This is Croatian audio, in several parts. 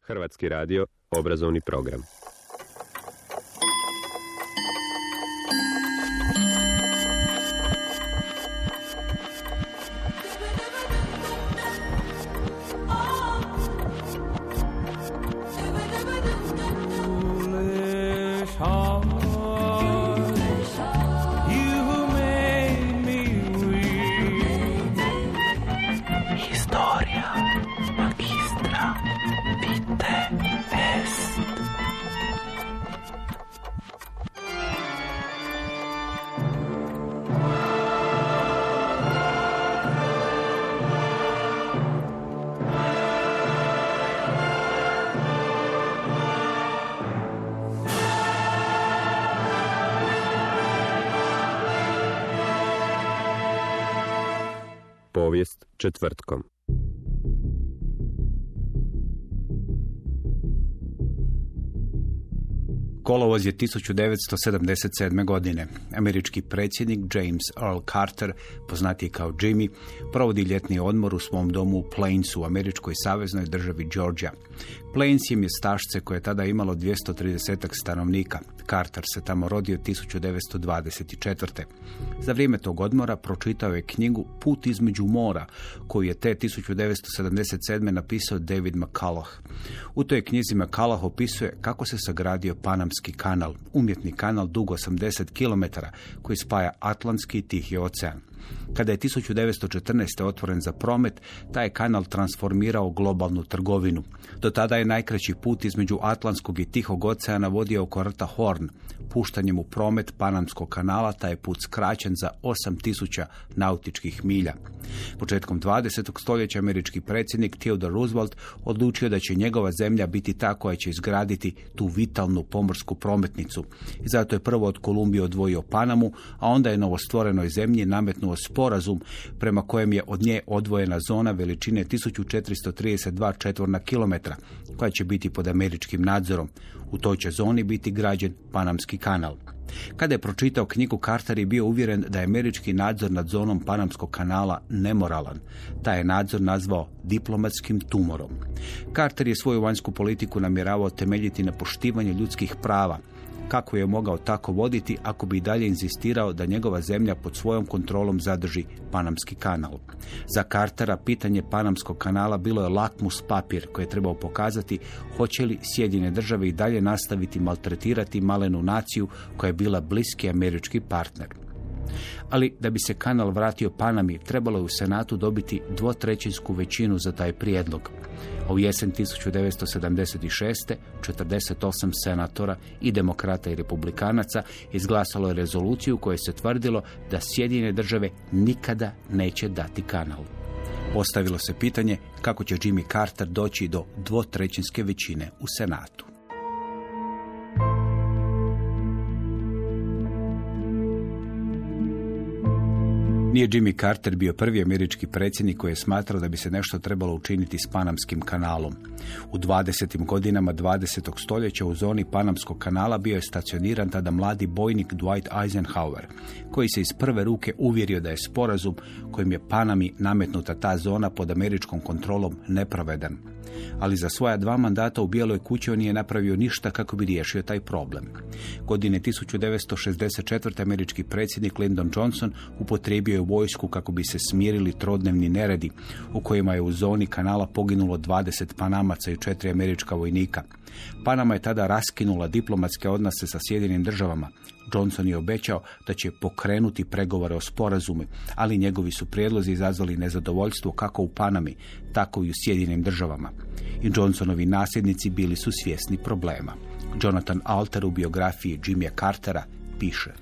Hrvatski radio, obrazovni program. Povijest četvrtkom. Kolovoz je 1977. godine. Američki predsjednik James Earl Carter, poznatiji kao Jimmy, provodi ljetni odmor u svom domu u Plainsu u američkoj saveznoj državi Georgia. Plains je mjestašce koje je tada imalo 230 stanovnika. Carter se tamo rodio 1924. Za vrijeme tog odmora pročitao je knjigu Put između mora, koju je te 1977. napisao David McCullough. U toj knjizi McCullough opisuje kako se sagradio Panamski kanal, umjetni kanal dug 80 km koji spaja Atlantski i Tihi ocean. Kada je 1914. otvoren za promet, taj je kanal transformirao globalnu trgovinu. Do tada je najkraći put između Atlantskog i Tihog oceana vodio oko rta Horn. Puštanjem u promet Panamskog kanala taj je put skraćen za 8000 nautičkih milja. Početkom 20. stoljeća američki predsjednik Theodore Roosevelt odlučio da će njegova zemlja biti ta koja će izgraditi tu vitalnu pomorsku prometnicu. I zato je prvo od Kolumbije odvojio Panamu, a onda je novostvorenoj zemlji nametnuo sporazum prema kojem je od nje odvojena zona veličine 1432 četvorna kilometra koja će biti pod američkim nadzorom. U toj će zoni biti građen Panamski kanal. Kada je pročitao knjigu, Carter je bio uvjeren da je američki nadzor nad zonom Panamskog kanala nemoralan. Taj je nadzor nazvao diplomatskim tumorom. Carter je svoju vanjsku politiku namjeravao temeljiti na poštivanju ljudskih prava. Kako je mogao tako voditi ako bi i dalje inzistirao da njegova zemlja pod svojom kontrolom zadrži Panamski kanal? Za Cartera pitanje Panamskog kanala bilo je lakmus papir koji je trebao pokazati hoće li Sjedinjene države i dalje nastaviti maltretirati malenu naciju koja je bila bliski američki partner. Ali da bi se kanal vratio Panami, trebalo je u Senatu dobiti 2/3 većinu za taj prijedlog. A u jesen 1976. 48 senatora i demokrata i republikanaca izglasalo je rezoluciju kojoj se tvrdilo da Sjedinjene države nikada neće dati kanal. Postavilo se pitanje kako će Jimmy Carter doći do 2/3 većine u Senatu. Nije Jimmy Carter bio prvi američki predsjednik koji je smatrao da bi se nešto trebalo učiniti s Panamskim kanalom. U 20. godinama 20. stoljeća u zoni Panamskog kanala bio je stacioniran tada mladi bojnik Dwight Eisenhower, koji se iz prve ruke uvjerio da je sporazum kojim je Panami nametnuta ta zona pod američkom kontrolom nepravedan. Ali za svoja 2 mandata u Bijeloj kući on nije napravio ništa kako bi riješio taj problem. Godine 1964. američki predsjednik Lyndon Johnson upotrijebio je vojsku kako bi se smirili trodnevni neredi u kojima je u zoni kanala poginulo 20 Panamaca i 4 američka vojnika. Panama je tada raskinula diplomatske odnose sa Sjedinjenim državama. Johnson je obećao da će pokrenuti pregovore o sporazumu, ali njegovi su prijedlozi izazvali nezadovoljstvo kako u Panami, tako i u Sjedinjenim državama. I Johnsonovi nasljednici bili su svjesni problema. Jonathan Alter u biografiji Jimmya Cartera piše: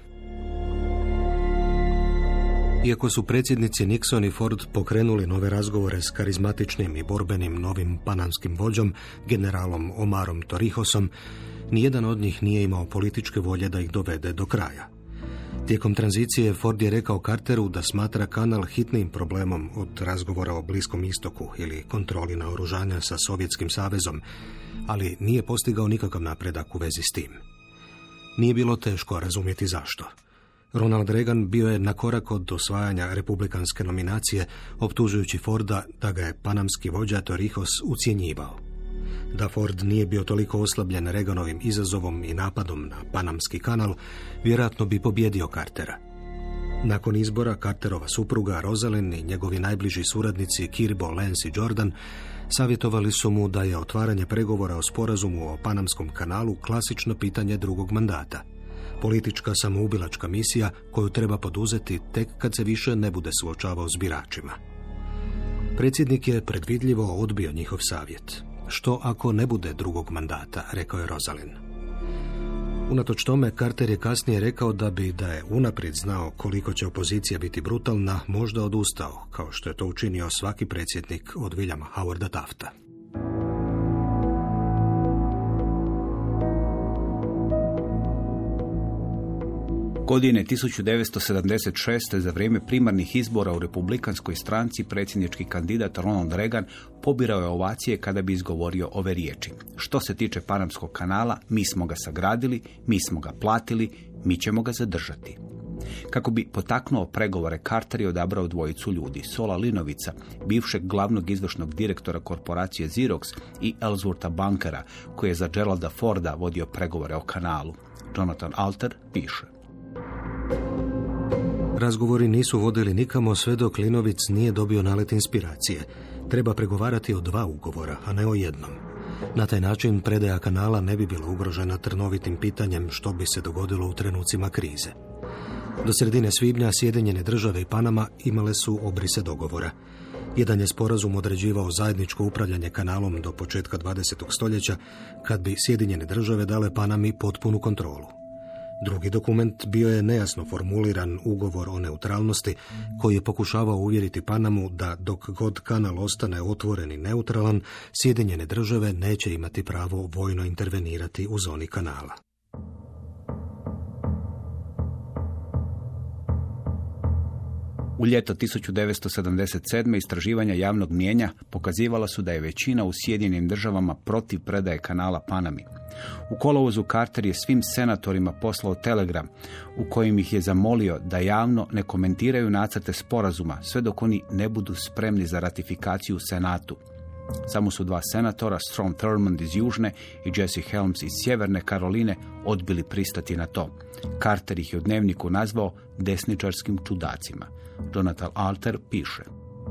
Iako su predsjednici Nixon i Ford pokrenuli nove razgovore s karizmatičnim i borbenim novim panamskim vođom, generalom Omarom Torrijosom, nijedan od njih nije imao političke volje da ih dovede do kraja. Tijekom tranzicije Ford je rekao Carteru da smatra kanal hitnim problemom od razgovora o Bliskom istoku ili kontroli naoružanja sa Sovjetskim savezom, ali nije postigao nikakav napredak u vezi s tim. Nije bilo teško razumjeti zašto. Ronald Reagan bio je na korak od osvajanja republikanske nominacije, optužujući Forda da ga je panamski vođa Torrijos ucjenjivao. Da Ford nije bio toliko oslabljen Reaganovim izazovom i napadom na Panamski kanal, vjerojatno bi pobjedio Cartera. Nakon izbora, Carterova supruga Rosalind i njegovi najbliži suradnici Kirbo, Lance i Jordan savjetovali su mu da je otvaranje pregovora o sporazumu o Panamskom kanalu klasično pitanje drugog mandata. Politička samoubilačka misija koju treba poduzeti tek kad se više ne bude suočavao s biračima. Predsjednik je predvidljivo odbio njihov savjet. Što ako ne bude drugog mandata, rekao je Rosalind. Unatoč tome, Carter je kasnije rekao da je unaprijed znao koliko će opozicija biti brutalna, možda odustao, kao što je to učinio svaki predsjednik od Williama Howarda Tafta. Godine 1976. za vrijeme primarnih izbora u republikanskoj stranci predsjednički kandidat Ronald Reagan pobirao je ovacije kada bi izgovorio ove riječi: što se tiče Panamskog kanala, mi smo ga sagradili, mi smo ga platili, mi ćemo ga zadržati. Kako bi potaknuo pregovore, Carter je odabrao dvojicu ljudi, Saula Linovica, bivšeg glavnog izvršnog direktora korporacije Xerox, i Ellswortha Bunkera, koji je za Geralda Forda vodio pregovore o kanalu. Jonathan Alter piše: razgovori nisu vodili nikamo sve dok Linovic nije dobio nalet inspiracije. Treba pregovarati o 2 ugovora, a ne o jednom. Na taj način predaja kanala ne bi bila ugrožena trnovitim pitanjem što bi se dogodilo u trenucima krize. Do sredine svibnja Sjedinjene države i Panama imale su obrise dogovora. Jedan je sporazum određivao zajedničko upravljanje kanalom do početka 20. stoljeća, kad bi Sjedinjene države dale Panami potpunu kontrolu. Drugi dokument bio je nejasno formuliran ugovor o neutralnosti koji je pokušavao uvjeriti Panamu da dok god kanal ostane otvoren i neutralan, Sjedinjene države neće imati pravo vojno intervenirati u zoni kanala. U ljeto 1977. istraživanja javnog mnijenja pokazivala su da je većina u Sjedinjenim državama protiv predaje kanala Panami. U kolovozu Carter je svim senatorima poslao telegram u kojim ih je zamolio da javno ne komentiraju nacrte sporazuma sve dok oni ne budu spremni za ratifikaciju u Senatu. Samo su 2 senatora, Strom Thurmond iz Južne i Jesse Helms iz Sjeverne Karoline, odbili pristati na to. Carter ih je u dnevniku nazvao desničarskim čudacima. Jonathan Alter piše: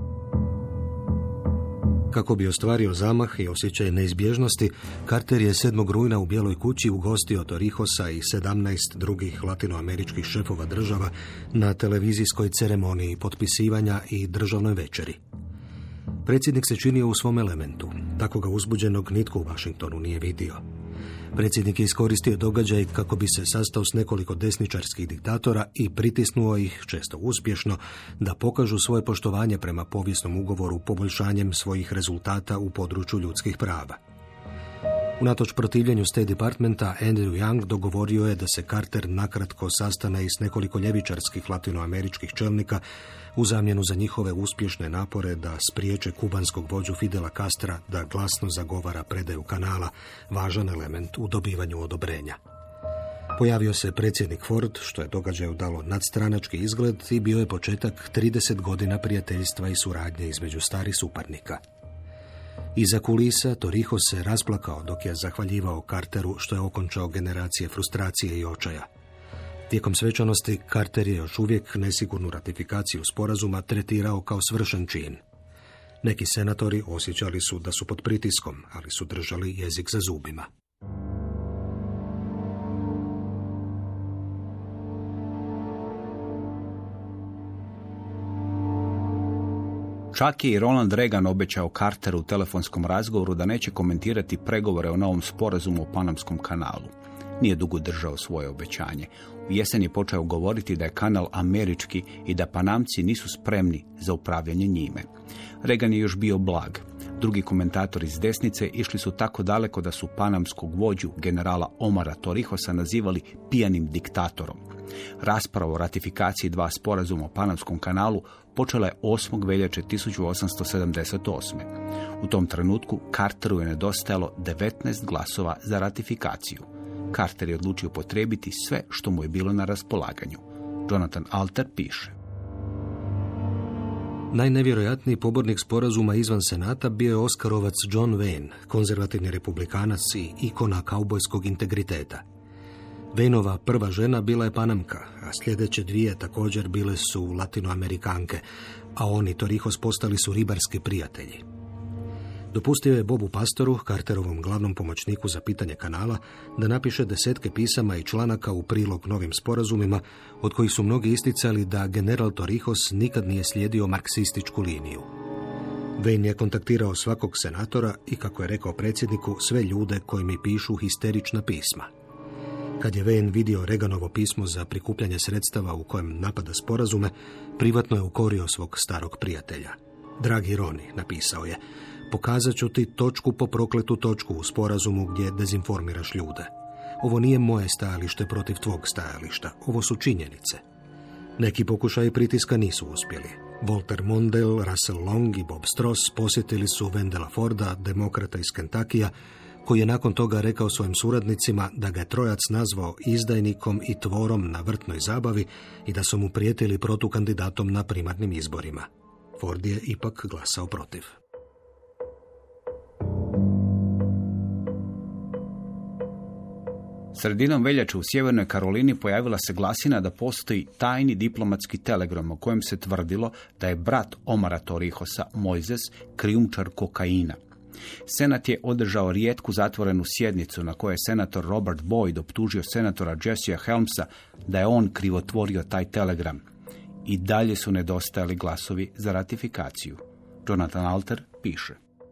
kako bi ostvario zamah i osjećaj neizbježnosti, Carter je 7. rujna u Bijeloj kući ugostio Torrijosa i 17 drugih latinoameričkih šefova država na televizijskoj ceremoniji potpisivanja i državnoj večeri. Predsjednik se činio u svom elementu. Tako ga uzbuđenog nitko u Washingtonu nije vidio. Predsjednik je iskoristio događaj kako bi se sastao s nekoliko desničarskih diktatora i pritisnuo ih, često uspješno, da pokažu svoje poštovanje prema povijesnom ugovoru poboljšanjem svojih rezultata u području ljudskih prava. Unatoč protivljenju State Departmenta, Andrew Young dogovorio je da se Carter nakratko sastane i s nekoliko ljevičarskih latinoameričkih čelnika u zamjenu za njihove uspješne napore da spriječe kubanskog vođu Fidela Castra da glasno zagovara predaju kanala, važan element u dobivanju odobrenja. Pojavio se predsjednik Ford, što je događaju dalo nadstranački izgled i bio je početak 30 godina prijateljstva i suradnje između starih suparnika. Iza kulisa Torrijos se rasplakao dok je zahvaljivao Carteru što je okončao generacije frustracije i očaja. Tijekom svečanosti Carter je još uvijek nesigurnu ratifikaciju sporazuma tretirao kao svršen čin. Neki senatori osjećali su da su pod pritiskom, ali su držali jezik za zubima. Čak je i Ronald Reagan obećao Carteru u telefonskom razgovoru da neće komentirati pregovore o novom sporazumu o Panamskom kanalu. Nije dugo držao svoje obećanje. U jesen je počeo govoriti da je kanal američki i da Panamci nisu spremni za upravljanje njime. Reagan je još bio blag. Drugi komentatori iz desnice išli su tako daleko da su panamskog vođu generala Omara Torrijosa nazivali pijanim diktatorom. Rasprava o ratifikaciji 2 sporazuma o Panamskom kanalu počela je 8. veljače 1878. U tom trenutku Carteru je nedostajalo 19 glasova za ratifikaciju. Carter je odlučio potrebiti sve što mu je bilo na raspolaganju. Jonathan Alter piše: Najnevjerojatniji pobornik sporazuma izvan Senata bio je Oskarovac John Wayne, konzervativni republikanac i ikona kaubojskog integriteta. Wayneova prva žena bila je Panamka, a sljedeće dvije također bile su Latinoamerikanke, a oni Torrijos postali su ribarski prijatelji. Dopustio je Bobu Pastoru, Carterovom glavnom pomoćniku za pitanje kanala, da napiše desetke pisama i članaka u prilog novim sporazumima, od kojih su mnogi isticali da general Torrijos nikad nije slijedio marksističku liniju. Wayne je kontaktirao svakog senatora i, kako je rekao predsjedniku, sve ljude koji mi pišu histerična pisma. Kad je Wayne vidio Reaganovo pismo za prikupljanje sredstava u kojem napada sporazume, privatno je ukorio svog starog prijatelja. Dragi Roni, napisao je, pokazat ću ti točku po prokletu točku u sporazumu gdje dezinformiraš ljude. Ovo nije moje stajalište protiv tvog stajališta, ovo su činjenice. Neki pokušaji pritiska nisu uspjeli. Walter Mondale, Russell Long i Bob Stross posjetili su Wendella Forda, demokrata iz Kentakija, koji je nakon toga rekao svojim suradnicima da ga je trojac nazvao izdajnikom i tvorom na vrtnoj zabavi i da su mu prijetili protukandidatom na primarnim izborima. Ford je ipak glasao protiv. Sredinom veljače u Sjevernoj Karolini pojavila se glasina da postoji tajni diplomatski telegram u kojem se tvrdilo da je brat Omara Torrijosa, Mojzes, krijumčar kokaina. Senat je održao rijetku zatvorenu sjednicu na kojoj je senator Robert Boyd optužio senatora Jessea Helmsa da je on krivotvorio taj telegram. I dalje su nedostajali glasovi za ratifikaciju. Jonathan Alter piše.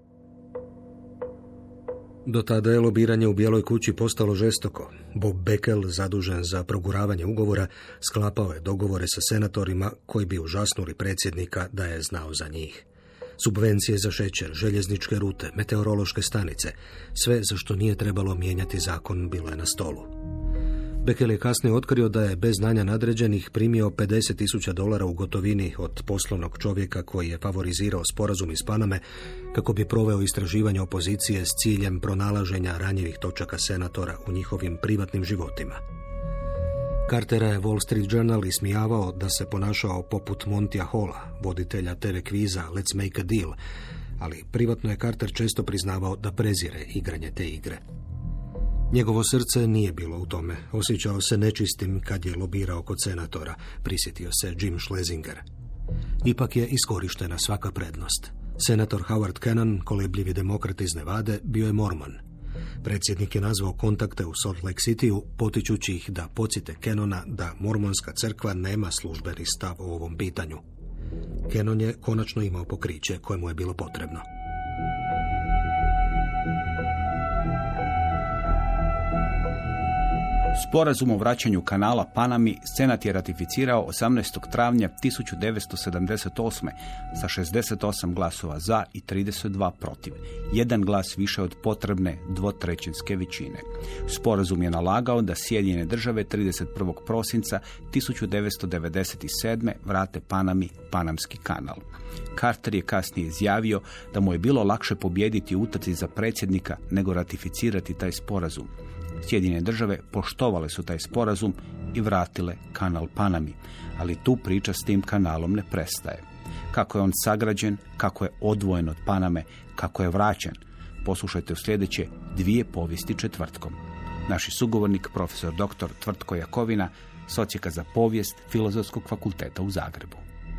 Do tada je lobiranje u Bijeloj kući postalo žestoko. Bob Beckel, zadužen za proguravanje ugovora, sklapao je dogovore sa senatorima koji bi užasnuli predsjednika da je znao za njih. Subvencije za šećer, željezničke rute, meteorološke stanice, sve za što nije trebalo mijenjati zakon bilo je na stolu. Beckel je kasnije otkrio da je bez znanja nadređenih primio $50,000 u gotovini od poslovnog čovjeka koji je favorizirao sporazum iz Paname kako bi proveo istraživanje opozicije s ciljem pronalaženja ranjivih točaka senatora u njihovim privatnim životima. Cartera je Wall Street Journal ismijavao da se ponašao poput Montija Halla, voditelja TV kviza Let's Make a Deal, ali privatno je Carter često priznavao da prezire igranje te igre. Njegovo srce nije bilo u tome. Osjećao se nečistim kad je lobirao kod senatora, prisjetio se Jim Schlesinger. Ipak je iskorištena svaka prednost. Senator Howard Cannon, kolebljivi demokrat iz Nevade, bio je mormon. Predsjednik je nazvao kontakte u Salt Lake Cityu, potičući ih da podsjete Cannona da mormonska crkva nema službeni stav o ovom pitanju. Cannon je konačno imao pokriće koje mu je bilo potrebno. Sporazum o vraćanju kanala Panami Senat je ratificirao 18. travnja 1978. sa 68 glasova za i 32 protiv. Jedan glas više od potrebne dvotrećinske većine. Sporazum je nalagao da Sjedinjene države 31. prosinca 1997. vrate Panami Panamski kanal. Carter je kasnije izjavio da mu je bilo lakše pobijediti u utrci za predsjednika nego ratificirati taj sporazum. Sjedinjene države poštovale su taj sporazum i vratile kanal Panami, ali tu priča s tim kanalom ne prestaje. Kako je on sagrađen, kako je odvojen od Paname, kako je vraćen, poslušajte u sljedeće 2 povijesti četvrtkom. Naš sugovornik, profesor dr. Tvrtko Jakovina, socijeka za povijest Filozofskog fakulteta u Zagrebu.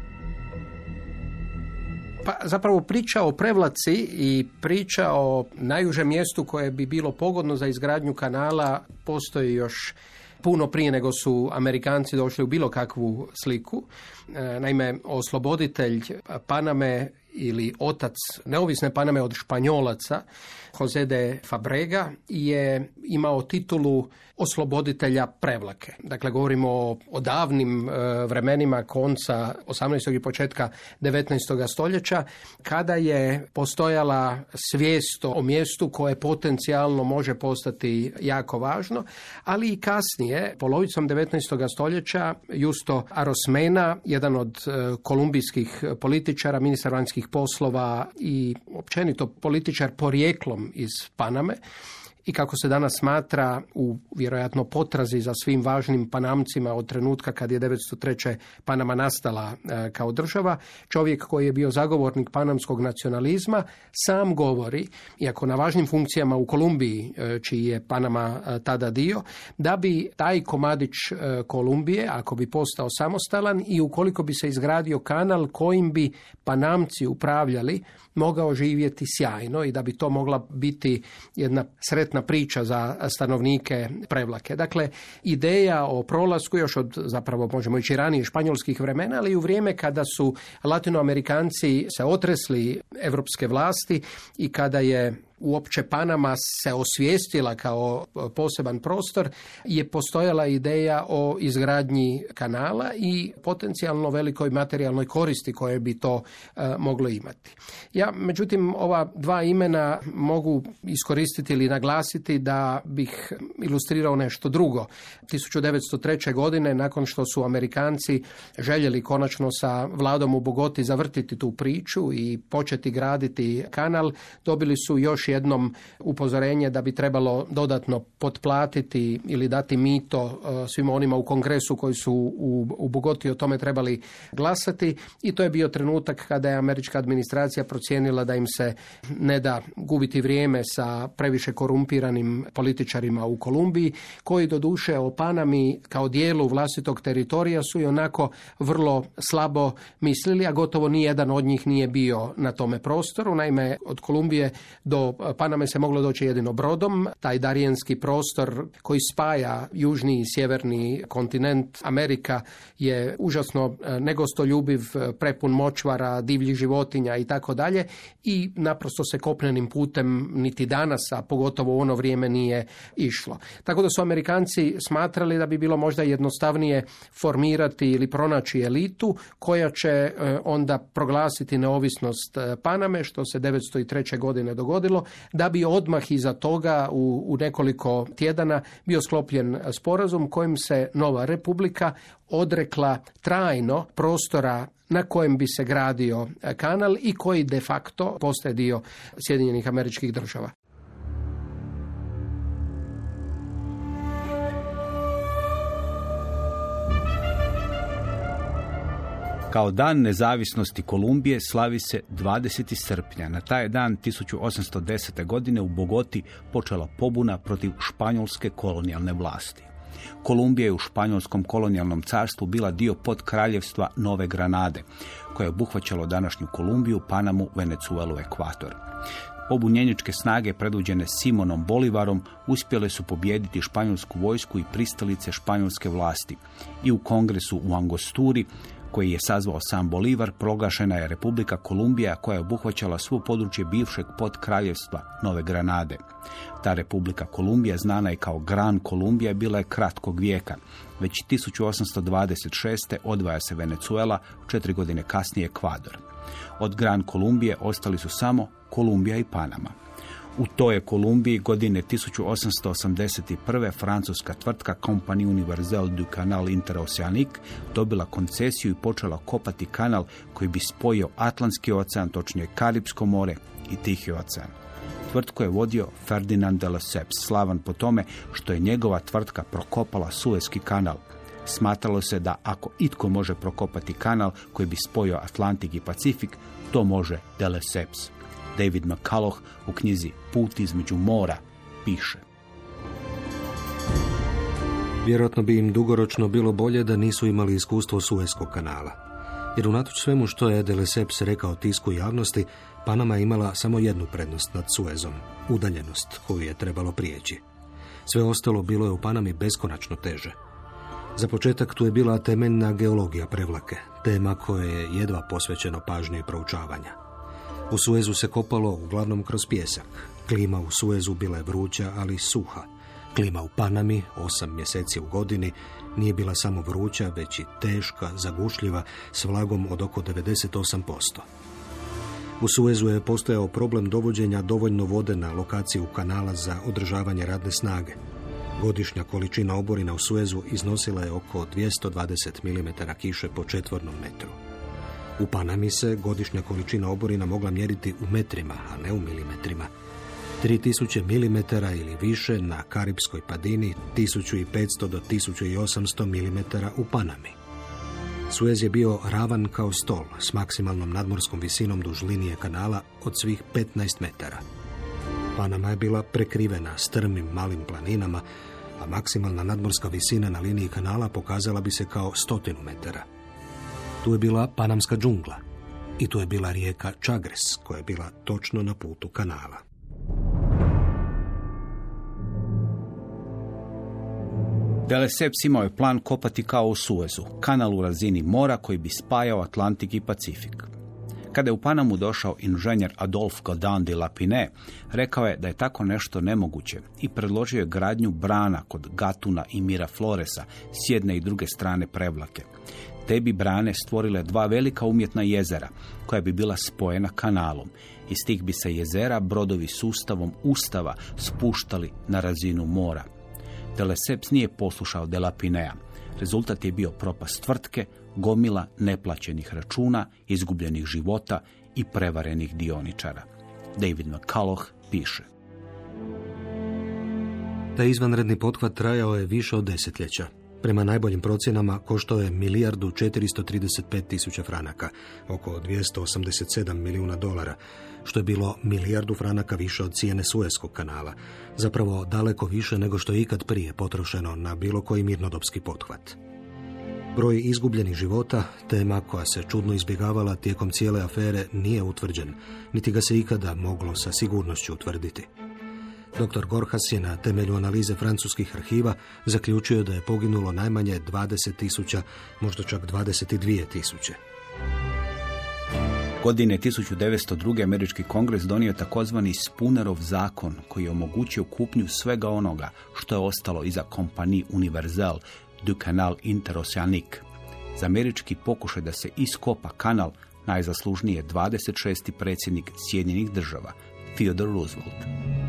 Pa zapravo priča o Prevlaci i priča o najužem mjestu koje bi bilo pogodno za izgradnju kanala postoji još puno prije nego su Amerikanci došli u bilo kakvu sliku. Naime, osloboditelj Paname ili otac neovisne Paname od Španjolaca, José de Fabrega, je imao titulu osloboditelja Prevlake. Dakle, govorimo o davnim vremenima konca 18. i početka 19. stoljeća, kada je postojala svijest o mjestu koje potencijalno može postati jako važno, ali i kasnije, polovicom 19. stoljeća, Justo Arosmena, jedan od kolumbijskih političara, ministar vanjskih poslova i općenito političar porijeklom iz Paname, i kako se danas smatra u vjerojatno potrazi za svim važnim Panamcima od trenutka kad je 1903. Panama nastala kao država, čovjek koji je bio zagovornik panamskog nacionalizma, sam govori, iako na važnim funkcijama u Kolumbiji, čiji je Panama tada dio, da bi taj komadić Kolumbije, ako bi postao samostalan i ukoliko bi se izgradio kanal kojim bi Panamci upravljali, mogao živjeti sjajno i da bi to mogla biti jedna sretna priča za stanovnike Prevlake. Dakle, ideja o prolasku još od, zapravo možemo ići ranije, španjolskih vremena, ali i u vrijeme kada su Latinoamerikanci se otresli evropske vlasti i kada je uopće Panama se osvijestila kao poseban prostor, je postojala ideja o izgradnji kanala i potencijalno velikoj materijalnoj koristi koje bi to moglo imati. Ja, međutim, ova dva imena mogu iskoristiti ili naglasiti da bih ilustrirao nešto drugo. 1903. godine, nakon što su Amerikanci željeli konačno sa vladom u Bogoti zavrtiti tu priču i početi graditi kanal, dobili su još jednom upozorenje da bi trebalo dodatno potplatiti ili dati mito svima onima u Kongresu koji su u Bogoti o tome trebali glasati, i to je bio trenutak kada je američka administracija procijenila da im se ne da gubiti vrijeme sa previše korumpiranim političarima u Kolumbiji, koji doduše o Panami kao dijelu vlastitog teritorija su i onako vrlo slabo mislili, a gotovo nijedan od njih nije bio na tome prostoru. Naime, od Kolumbije do Paname se moglo doći jedino brodom. Taj darijenski prostor koji spaja južni i sjeverni kontinent Amerika je užasno negostoljubiv, prepun močvara, divljih životinja i tako dalje, i naprosto se kopnenim putem niti danas, a pogotovo u ono vrijeme, nije išlo. Tako da su Amerikanci smatrali da bi bilo možda jednostavnije formirati ili pronaći elitu koja će onda proglasiti neovisnost Paname, što se 1903. godine dogodilo, da bi odmah iza toga u nekoliko tjedana bio sklopljen sporazum kojim se nova republika odrekla trajno prostora na kojem bi se gradio kanal i koji de facto postaje dio Sjedinjenih Američkih Država. Kao dan nezavisnosti Kolumbije slavi se 20. srpnja. Na taj dan 1810. godine u Bogoti počela pobuna protiv španjolske kolonijalne vlasti. Kolumbija je u španjolskom kolonijalnom carstvu bila dio podkraljevstva Nove Granade, koje je obuhvaćalo današnju Kolumbiju, Panamu, Venezuelu, Ekvator. Pobunjeničke snage predvođene Simonom Bolivarom uspjele su pobijediti španjolsku vojsku i pristalice španjolske vlasti. I u kongresu u Angosturi, koji je sazvao sam Bolivar, proglašena je Republika Kolumbija, koja je obuhvaćala svo područje bivšeg podkraljevstva Nove Granade. Ta Republika Kolumbija, znana i kao Gran Kolumbija, bila je kratkog vijeka. Već 1826. odvaja se Venezuela, 4 godine kasnije Ekvador. Od Gran Kolumbije ostali su samo Kolumbija i Panama. U toj je Kolumbiji godine 1881. francuska tvrtka Compagnie Universelle du Canal Interoceanique dobila koncesiju i počela kopati kanal koji bi spojio Atlantski ocean, točnije Karipsko more i Tihi ocean. Tvrtku je vodio Ferdinand de Lesseps, slavan po tome što je njegova tvrtka prokopala Suezki kanal. Smatralo se da ako itko može prokopati kanal koji bi spojio Atlantik i Pacifik, to može de Lesseps. David McCullough u knjizi Put između mora piše: Vjerojatno bi im dugoročno bilo bolje da nisu imali iskustvo Suezkog kanala. Jer unatoč svemu što je de Lesseps rekao tisku i javnosti, Panama je imala samo jednu prednost nad Suezom, udaljenost koju je trebalo prijeći. Sve ostalo bilo je u Panami beskonačno teže. Za početak tu je bila temeljna geologija Prevlake, tema koja je jedva posvećeno pažnje i proučavanja. U Suezu se kopalo uglavnom kroz pijesak. Klima u Suezu bila je vruća, ali suha. Klima u Panami, 8 mjeseci u godini, nije bila samo vruća, već i teška, zagušljiva, s vlagom od oko 98%. U Suezu je postojao problem dovođenja dovoljno vode na lokaciju kanala za održavanje radne snage. Godišnja količina oborina u Suezu iznosila je oko 220 mm kiše po četvornom metru. U Panami se godišnja količina oborina mogla mjeriti u metrima, a ne u milimetrima. 3000 mm ili više na Karipskoj padini, 1500 do 1800 mm u Panami. Suez je bio ravan kao stol s maksimalnom nadmorskom visinom duž linije kanala od svih 15 metara. Panama je bila prekrivena strmim malim planinama, a maksimalna nadmorska visina na liniji kanala pokazala bi se kao 100 metara. Tu je bila panamska džungla i tu je bila rijeka Chagres, koja je bila točno na putu kanala. De Lesseps imao je plan kopati kao u Suezu, kanal u razini mora koji bi spajao Atlantik i Pacifik. Kada je u Panamu došao inženjer Adolphe Gaudin de Lapine, rekao je da je tako nešto nemoguće i predložio je gradnju brana kod Gatuna i Mirafloresa s jedne i druge strane prevlake. Te bi brane stvorile dva velika umjetna jezera koja bi bila spojena kanalom. Iz tih bi se jezera brodovi sustavom ustava spuštali na razinu mora. De Lesseps nije poslušao de Lapinea. Rezultat je bio propast tvrtke, gomila neplaćenih računa, izgubljenih života i prevarenih dioničara. David McCullough piše. Taj izvanredni pothvat trajao je više od desetljeća. Prema najboljim procjenama koštao je 1.435.000 franaka, oko 287 milijuna dolara, što je bilo 1.000.000 franaka više od cijene Suezkog kanala, zapravo daleko više nego što je ikad prije potrošeno na bilo koji mirnodopski pothvat. Broj izgubljenih života, tema koja se čudno izbjegavala tijekom cijele afere, nije utvrđen, niti ga se ikada moglo sa sigurnošću utvrditi. Dr. Gorhas je na temelju analize francuskih arhiva zaključio da je poginulo najmanje 20.000, možda čak 22.000. Godine 1902. Američki kongres donio takozvani Spoonerov zakon koji je omogućio kupnju svega onoga što je ostalo iza Compagnie Universelle du Canal Interoceanique. Za američki pokušaj da se iskopa kanal najzaslužniji je 26. predsjednik Sjedinjenih država, Theodore Roosevelt.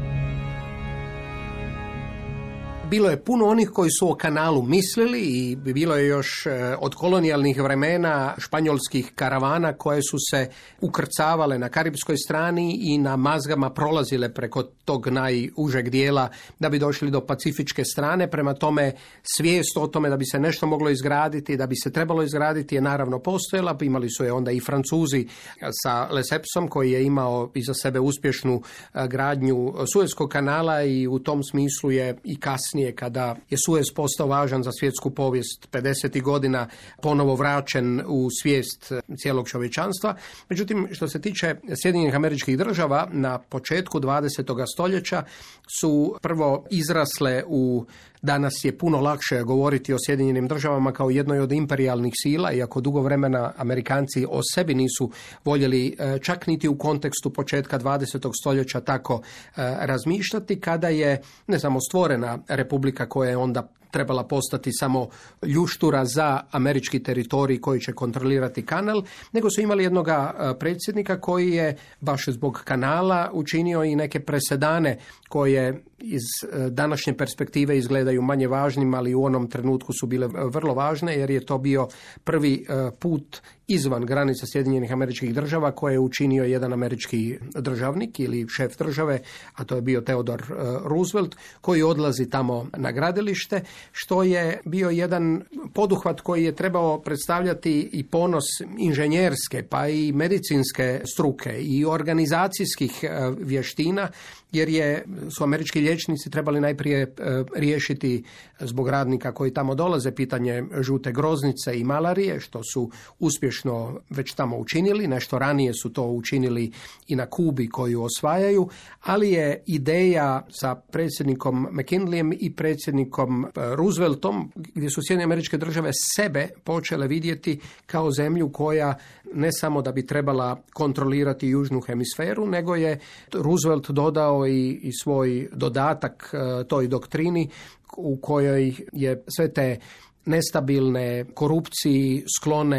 Bilo je puno onih koji su o kanalu mislili i bilo je još od kolonijalnih vremena španjolskih karavana koje su se ukrcavale na karipskoj strani i na mazgama prolazile preko tog najužeg dijela da bi došli do pacifičke strane. Prema tome svijest o tome da bi se nešto moglo izgraditi, da bi se trebalo izgraditi je naravno postojala. Imali su je onda i Francuzi sa Lessepsom koji je imao iza sebe uspješnu gradnju Suezkog kanala i u tom smislu je i kasnije kada je Suez postao važan za svjetsku povijest 50. godina ponovo vraćen u svijest cijelog čovječanstva. Međutim, što se tiče Sjedinjenih Američkih Država, na početku 20. stoljeća su prvo izrasle u, danas je puno lakše govoriti o Sjedinjenim Državama kao jednoj od imperijalnih sila, iako dugo vremena Amerikanci o sebi nisu voljeli čak niti u kontekstu početka 20. stoljeća tako razmišljati, kada je ne samo stvorena republika koja je onda trebala postati samo ljuštura za američki teritorij koji će kontrolirati kanal, nego su imali jednog predsjednika koji je baš zbog kanala učinio i neke presedane koje iz današnje perspektive izgledaju manje važnim, ali u onom trenutku su bile vrlo važne, jer je to bio prvi put izvan granica Sjedinjenih Američkih Država koje je učinio jedan američki državnik ili šef države, a to je bio Theodore Roosevelt, koji odlazi tamo na gradilište, što je bio jedan poduhvat koji je trebao predstavljati i ponos inženjerske pa i medicinske struke i organizacijskih vještina, jer su američki liječnici trebali najprije riješiti zbog radnika koji tamo dolaze pitanje žute groznice i malarije, što su uspješno već tamo učinili. Nešto ranije su to učinili i na Kubi koju osvajaju, ali je ideja sa predsjednikom McKinleyem i predsjednikom Rooseveltom, gdje su Sjedinjene Američke Države sebe počele vidjeti kao zemlju koja ne samo da bi trebala kontrolirati južnu hemisferu, nego je Roosevelt dodao i svoj dodatak toj doktrini u kojoj je sve te nestabilne, korupciji sklone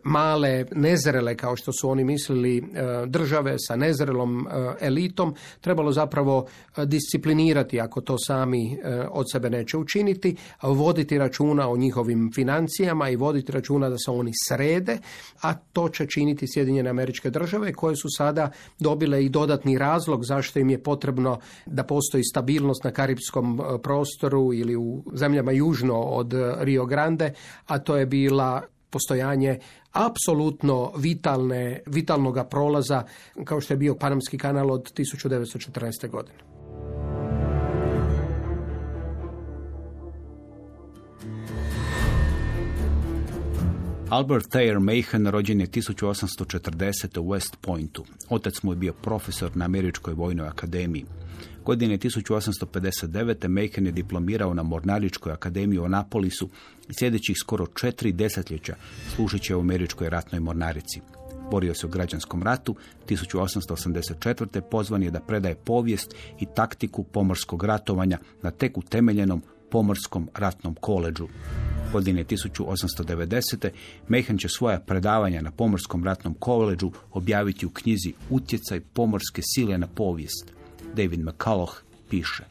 male, nezrele, kao što su oni mislili, države sa nezrelom elitom, trebalo zapravo disciplinirati, ako to sami od sebe neće učiniti, voditi računa o njihovim financijama i voditi računa da se oni srede, a to će činiti Sjedinjene Američke Države, koje su sada dobile i dodatni razlog zašto im je potrebno da postoji stabilnost na karipskom prostoru ili u zemljama južno od Rio Grande, a to je bila postojanje apsolutno vitalnoga prolaza, kao što je bio Panamski kanal od 1914. godine. Albert Thayer Machen rođen je 1840. u West Pointu. Otac mu je bio profesor na Američkoj vojnoj akademiji. Godine 1859. Machen je diplomirao na Mornaričkoj akademiji u Anapolisu i sljedećih skoro 4 desetljeća služit će u Američkoj ratnoj mornarici. Borio se u građanskom ratu, 1884. pozvan je da predaje povijest i taktiku pomorskog ratovanja na tek utemeljenom Pomorskom ratnom koledžu. Godine 1890. Machen će svoja predavanja na Pomorskom ratnom koledžu objaviti u knjizi Utjecaj pomorske sile na povijest. David McCullough piše.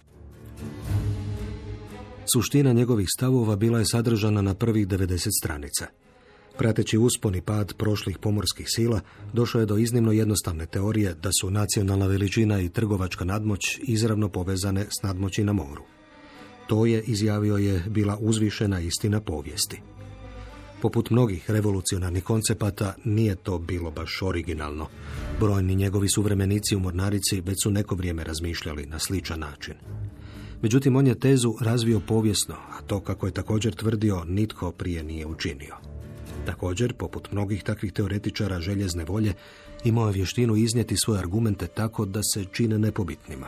Suština njegovih stavova bila je sadržana na prvih 90 stranica. Prateći uspon i pad prošlih pomorskih sila, došao je do iznimno jednostavne teorije da su nacionalna veličina i trgovačka nadmoć izravno povezane s nadmoći na moru. To je, izjavio je, bila uzvišena istina povijesti. Poput mnogih revolucionarnih koncepata, nije to bilo baš originalno. Brojni njegovi suvremenici u mornarici već su neko vrijeme razmišljali na sličan način. Međutim, on je tezu razvio povijesno, a to, kako je također tvrdio, nitko prije nije učinio. Također, poput mnogih takvih teoretičara željezne volje, imao je vještinu iznijeti svoje argumente tako da se čine nepobitnima.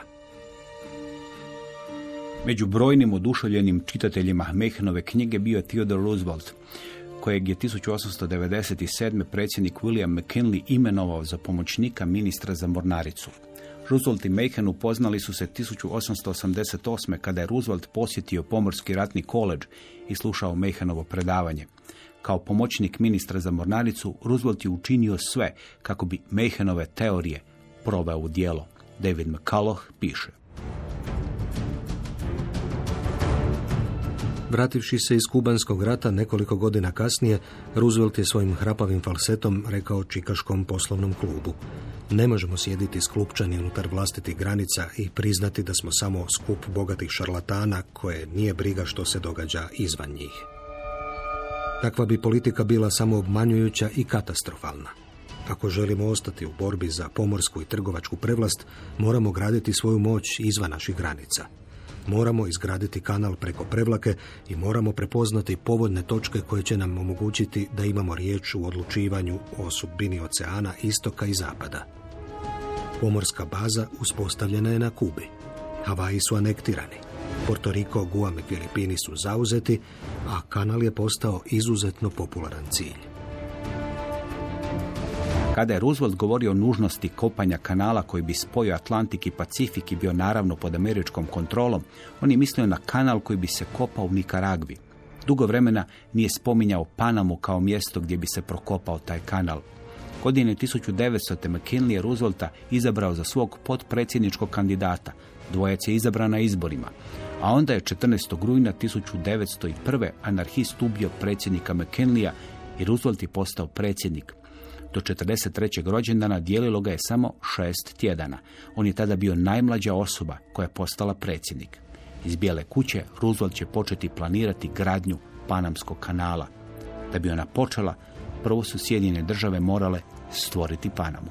Među brojnim oduševljenim čitateljima Machenove knjige bio je Theodore Roosevelt, kojeg je 1897. predsjednik William McKinley imenovao za pomoćnika ministra za mornaricu. Roosevelt i Machen upoznali su se 1888. kada je Roosevelt posjetio Pomorski ratni koledž i slušao Machenovo predavanje. Kao pomoćnik ministra za mornaricu, Roosevelt je učinio sve kako bi Machenove teorije proveo u djelo. David McCullough piše. Vrativši se iz Kubanskog rata nekoliko godina kasnije, Roosevelt je svojim hrapavim falsetom rekao čikaškom poslovnom klubu: ne možemo sjediti sklupčani unutar vlastitih granica i priznati da smo samo skup bogatih šarlatana koje nije briga što se događa izvan njih. Takva bi politika bila samo obmanjujuća i katastrofalna. Ako želimo ostati u borbi za pomorsku i trgovačku prevlast, moramo graditi svoju moć izvan naših granica. Moramo izgraditi kanal preko Prevlake i moramo prepoznati povoljne točke koje će nam omogućiti da imamo riječ u odlučivanju o sudbini oceana istoka i zapada. Pomorska baza uspostavljena je na Kubi. Havaji su anektirani. Porto Rico, Guam i Filipini su zauzeti, a kanal je postao izuzetno popularan cilj. Kada je Roosevelt govorio o nužnosti kopanja kanala koji bi spojio Atlantik i Pacifik i bio naravno pod američkom kontrolom, on je mislio na kanal koji bi se kopao u Nikaragvi. Dugo vremena nije spominjao Panamu kao mjesto gdje bi se prokopao taj kanal. Godine 1900. McKinley je Roosevelta izabrao za svog potpredsjedničkog kandidata. Dvojac je izabran na izborima. A onda je 14. rujna 1901. anarhist ubio predsjednika McKinleya i Roosevelt je postao predsjednik. Do 43. rođendana dijelilo ga je samo 6 tjedana. On je tada bio najmlađa osoba koja je postala predsjednik. Iz Bijele kuće Roosevelt će početi planirati gradnju Panamskog kanala. Da bi ona počela, prvo su Sjedinjene Države morale stvoriti Panamu.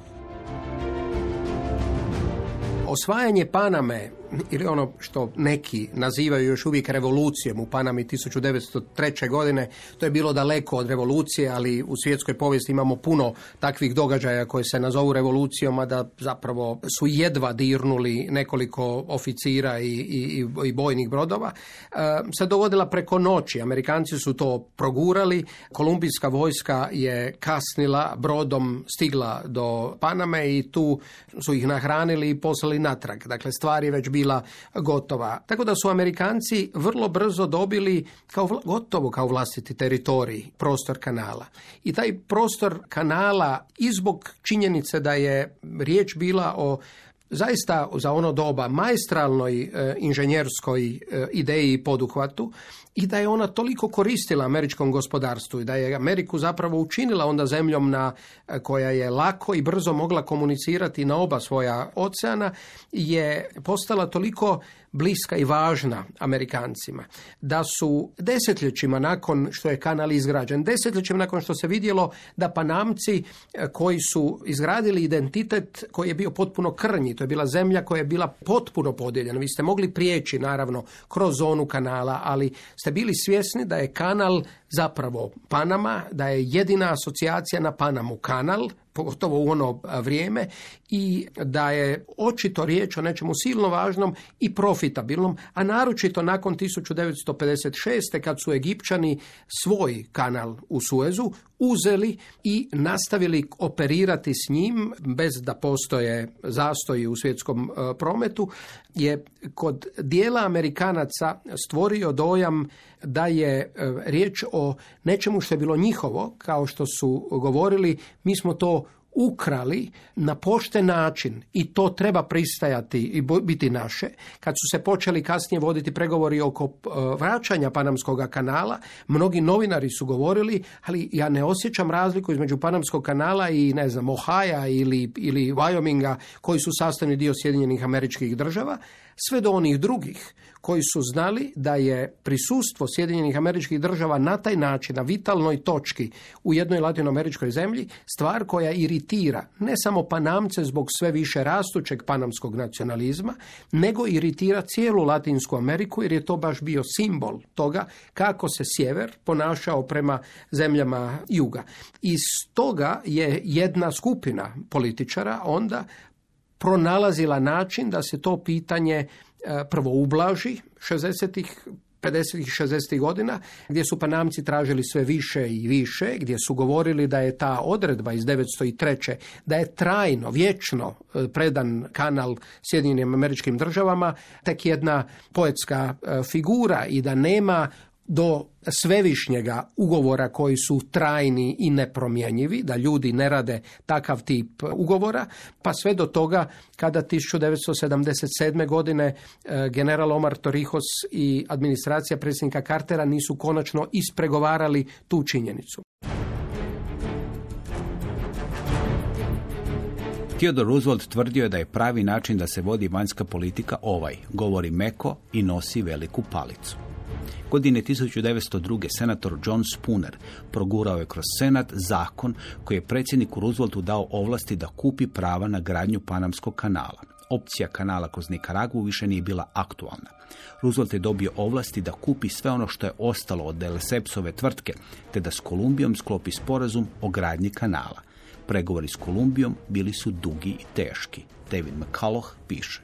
Osvajanje Paname, ili ono što neki nazivaju još uvijek revolucijom u Panami 1903. godine, to je bilo daleko od revolucije, ali u svjetskoj povijesti imamo puno takvih događaja koji se nazovu revolucijom, a da zapravo su jedva dirnuli nekoliko oficira i bojnih brodova, se dogodila preko noći. Amerikanci su to progurali, kolumbijska vojska je kasnila, brodom stigla do Paname i tu su ih nahranili i poslali natrag. Dakle, stvar je već bila bila gotova. Tako da su Amerikanci vrlo brzo dobili gotovo kao vlastiti teritorij prostor kanala. I taj prostor kanala i zbog činjenice da je riječ bila o zaista za ono doba maestralnoj inženjerskoj ideji i poduhvatu i da je ona toliko koristila američkom gospodarstvu i da je Ameriku zapravo učinila onda zemljom koja je lako i brzo mogla komunicirati na oba svoja oceana, je postala toliko bliska i važna Amerikancima, da su desetljećima nakon što je kanal izgrađen, desetljećima nakon što se vidjelo da Panamci koji su izgradili identitet koji je bio potpuno krnji, to je bila zemlja koja je bila potpuno podijeljena. Vi ste mogli prijeći naravno kroz zonu kanala, ali ste bili svjesni da je kanal zapravo Panama, da je jedina asocijacija na Panamu kanal, pogotovo u ono vrijeme, i da je očito riječ o nečemu silno važnom i profitabilnom, a naročito nakon 1956. kad su Egipćani svoj kanal u Suezu uzeli i nastavili operirati s njim bez da postoje zastoji u svjetskom prometu, je kod dijela Amerikanaca stvorio dojam da je riječ o nečemu što je bilo njihovo, kao što su govorili, mi smo to ukrali na pošten način i to treba pristajati i biti naše. Kad su se počeli kasnije voditi pregovori oko vraćanja Panamskog kanala, mnogi novinari su govorili, ali ja ne osjećam razliku između Panamskog kanala i Ohaja ili Wyominga koji su sastavni dio Sjedinjenih Američkih Država, sve do onih drugih koji su znali da je prisustvo Sjedinjenih Američkih Država na taj način, na vitalnoj točki u jednoj latinoameričkoj zemlji, stvar koja iritira ne samo Panamce zbog sve više rastućeg panamskog nacionalizma, nego iritira cijelu Latinsku Ameriku, jer je to baš bio simbol toga kako se sjever ponašao prema zemljama juga. I stoga je jedna skupina političara onda pronalazila način da se to pitanje prvo ublaži 50-ih, 60-ih godina, gdje su Panamci tražili sve više i više, gdje su govorili da je ta odredba iz 1903. da je trajno, vječno predan kanal Sjedinjenim Američkim Državama tek jedna poetska figura i da nema do svevišnjega ugovora koji su trajni i nepromjenjivi, da ljudi ne rade takav tip ugovora, pa sve do toga kada 1977. godine general Omar Torrijos i administracija predsjednika Cartera nisu konačno ispregovarali tu činjenicu. Theodore Roosevelt tvrdio je da je pravi način da se vodi vanjska politika govori meko i nosi veliku palicu. Godine 1902. senator John Spooner progurao je kroz senat zakon koji je predsjedniku Rooseveltu dao ovlasti da kupi prava na gradnju Panamskog kanala. Opcija kanala kroz Nikaragu više nije bila aktualna. Roosevelt je dobio ovlasti da kupi sve ono što je ostalo od De Lessepsove tvrtke, te da s Kolumbijom sklopi sporazum o gradnji kanala. Pregovori s Kolumbijom bili su dugi i teški. David McCullough piše.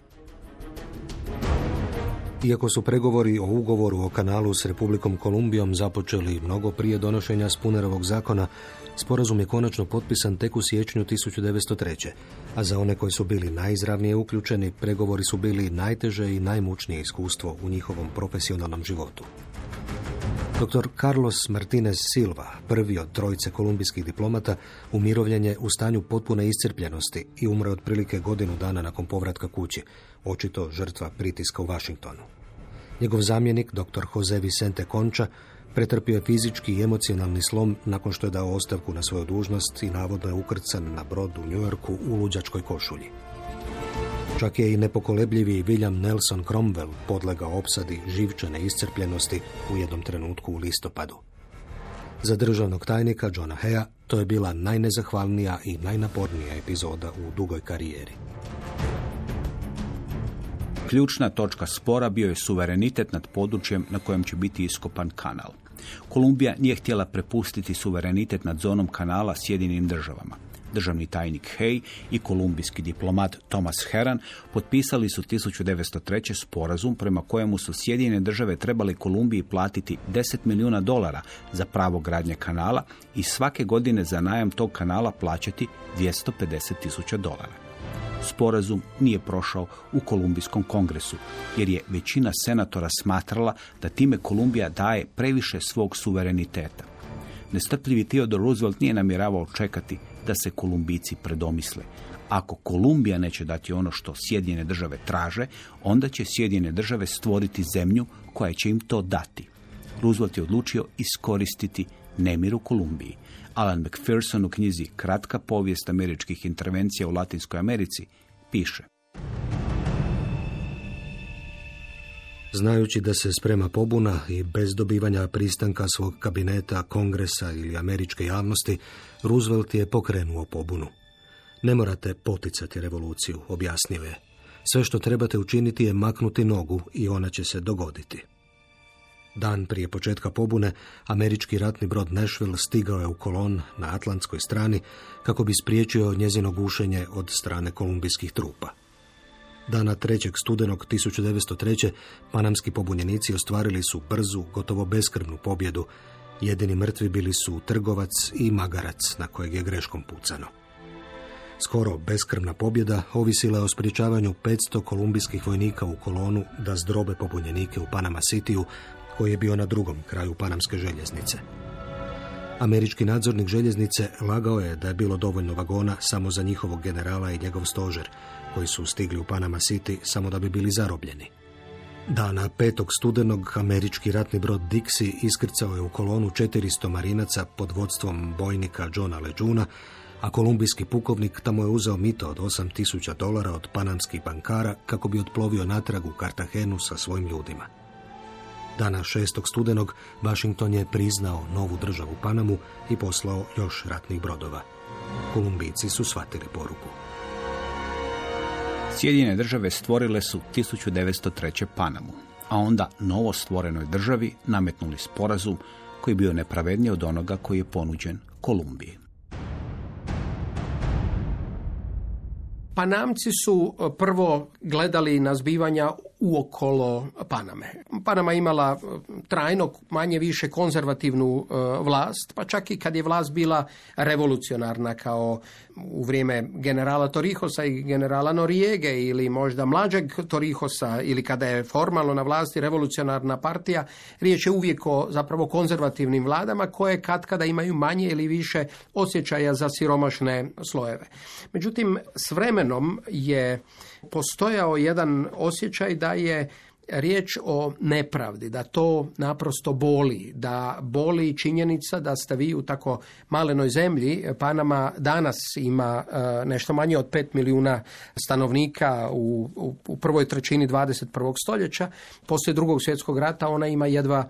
Iako su pregovori o ugovoru o kanalu s Republikom Kolumbijom započeli mnogo prije donošenja Spoonerovog zakona, sporazum je konačno potpisan tek u siječnju 1903. A za one koji su bili najizravnije uključeni, pregovori su bili najteže i najmučnije iskustvo u njihovom profesionalnom životu. Dr. Carlos Martinez Silva, prvi od trojice kolumbijskih diplomata, umirovljen je u stanju potpune iscrpljenosti i umre otprilike godinu dana nakon povratka kući, očito žrtva pritiska u Washingtonu. Njegov zamjenik, dr. Jose Vicente Concha, pretrpio je fizički i emocionalni slom nakon što je dao ostavku na svoju dužnost i navodno je ukrcan na brod u New Yorku u luđačkoj košulji. Čak je i nepokolebljivi William Nelson Cromwell podlegao opsadi živčane iscrpljenosti u jednom trenutku u listopadu. Za državnog tajnika Johna Haya to je bila najnezahvalnija i najnapornija epizoda u dugoj karijeri. Ključna točka spora bio je suverenitet nad područjem na kojem će biti iskopan kanal. Kolumbija nije htjela prepustiti suverenitet nad zonom kanala Sjedinjenim Državama. Državni tajnik Hay i kolumbijski diplomat Thomas Heran potpisali su 1903. sporazum prema kojemu su Sjedinjene Države trebali Kolumbiji platiti $10 milijuna za pravo gradnje kanala i svake godine za najam tog kanala plaćati $250,000. Sporazum nije prošao u Kolumbijskom kongresu, jer je većina senatora smatrala da time Kolumbija daje previše svog suvereniteta. Nestrpljivi Theodore Roosevelt nije namjeravao čekati da se Kolumbijci predomisle. Ako Kolumbija neće dati ono što Sjedinjene države traže, onda će Sjedinjene države stvoriti zemlju koja će im to dati. Roosevelt je odlučio iskoristiti nemir u Kolumbiji. Alan McPherson u knjizi Kratka povijest američkih intervencija u Latinskoj Americi piše: Znajući da se sprema pobuna i bez dobivanja pristanka svog kabineta, kongresa ili američke javnosti, Roosevelt je pokrenuo pobunu. Ne morate poticati revoluciju, objasnio je. Sve što trebate učiniti je maknuti nogu i ona će se dogoditi. Dan prije početka pobune, američki ratni brod Nashville stigao je u Kolon na atlantskoj strani kako bi spriječio njezino gušenje od strane kolumbijskih trupa. Dana 3. studenog 1903. panamski pobunjenici ostvarili su brzu, gotovo beskrvnu pobjedu. Jedini mrtvi bili su trgovac i magarac na kojeg je greškom pucano. Skoro beskrvna pobjeda ovisila je o sprječavanju 500 kolumbijskih vojnika u Kolonu da zdrobe pobunjenike u Panama Cityu, koji je bio na drugom kraju panamske željeznice. Američki nadzornik željeznice lagao je da je bilo dovoljno vagona samo za njihovog generala i njegov stožer, koji su stigli u Panama City samo da bi bili zarobljeni. Dana 5. studenog američki ratni brod Dixie iskrcao je u Kolonu 400 marinaca pod vodstvom bojnika Johna Lejeuna, a kolumbijski pukovnik tamo je uzeo mito od $8,000 od panamskih bankara kako bi otplovio natrag u Kartagenu sa svojim ljudima. Dana 6. studenog Washington je priznao novu državu Panamu i poslao još ratnih brodova. Kolumbijci su shvatili poruku. Sjedinjene države stvorile su 1903. Panamu, a onda novo stvorenoj državi nametnuli sporazum koji je bio nepravedniji od onoga koji je ponuđen Kolumbiji. Panamci su prvo gledali na zbivanja uokolo Paname. Panama imala trajno manje više konzervativnu vlast, pa čak i kad je vlast bila revolucionarna kao u vrijeme generala Torrijosa i generala Noriege ili možda mlađeg Torrijosa ili kada je formalno na vlasti revolucionarna partija, riječ je uvijek o zapravo konzervativnim vladama koje katkada imaju manje ili više osjećaja za siromašne slojeve. Međutim, s vremenom je postojao jedan osjećaj da je riječ o nepravdi, da to naprosto boli, da boli činjenica da ste vi u tako malenoj zemlji. Panama danas ima nešto manje od 5 milijuna stanovnika u prvoj trećini 21. stoljeća. Poslije Drugog svjetskog rata ona ima jedva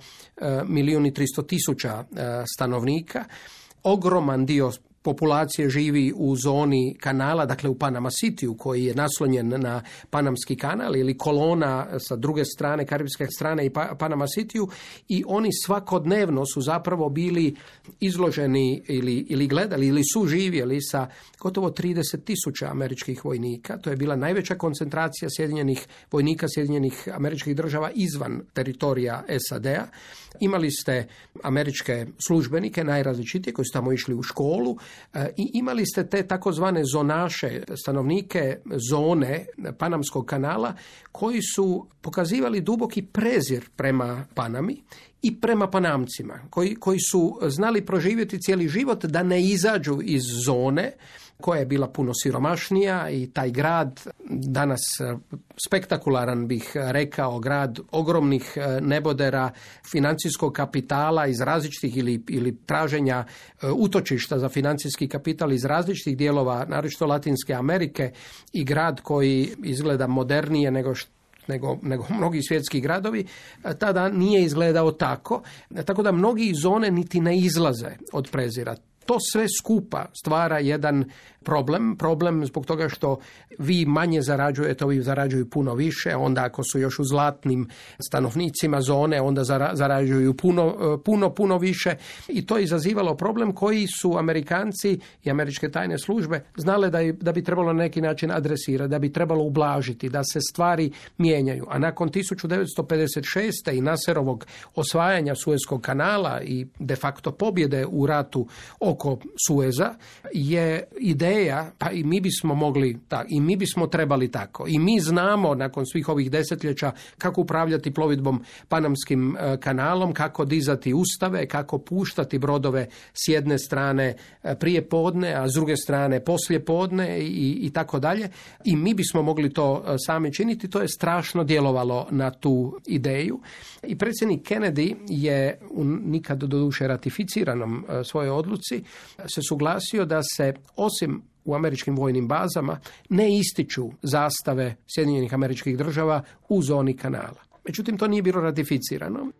1.300.000 stanovnika. Ogroman dio populacije živi u zoni kanala, dakle u Panama Cityu koji je naslonjen na Panamski kanal ili Kolona sa druge strane, karibske strane i Panama Cityu, i oni svakodnevno su zapravo bili izloženi ili gledali ili su živjeli sa gotovo 30,000 američkih vojnika. To je bila najveća koncentracija Sjedinjenih vojnika Sjedinjenih Američkih Država izvan teritorija SAD-a. Imali ste američke službenike najrazličitije koji su tamo išli u školu i imali ste te takozvane zonaše, stanovnike zone Panamskog kanala koji su pokazivali duboki prezir prema Panami i prema Panamcima, koji su znali proživjeti cijeli život da ne izađu iz zone koja je bila puno siromašnija i taj grad danas spektakularan bih rekao, grad ogromnih nebodera, financijskog kapitala iz različitih ili traženja utočišta za financijski kapital iz različitih dijelova, naročito Latinske Amerike, i grad koji izgleda modernije nego mnogi svjetski gradovi, tada nije izgledao tako. Tako da mnogi iz zone niti ne izlaze od prezira. To sve skupa stvara jedan problem zbog toga što vi manje zarađujete, ovi zarađuju puno više, onda ako su još u zlatnim stanovnicima zone, onda zarađuju puno više, i to je izazivalo problem koji su Amerikanci i američke tajne službe znale da bi trebalo na neki način adresirati, da bi trebalo ublažiti, da se stvari mijenjaju. A nakon 1956. i Nasserovog osvajanja Suezkog kanala i de facto pobjede u ratu oko Sueza je ideja ideja, pa i mi bismo mogli, i mi bismo trebali tako. I mi znamo nakon svih ovih desetljeća kako upravljati plovidbom Panamskim kanalom, kako dizati ustave, kako puštati brodove s jedne strane prije podne, a s druge strane poslije podne i tako dalje. I mi bismo mogli to sami činiti. To je strašno djelovalo na tu ideju. I predsjednik Kennedy je nikad doduše ratificiranom svojoj odluci se suglasio da se osim u američkim vojnim bazama ne ističu zastave Sjedinjenih Američkih Država u zoni kanala. Međutim, to nije bilo ratificirano.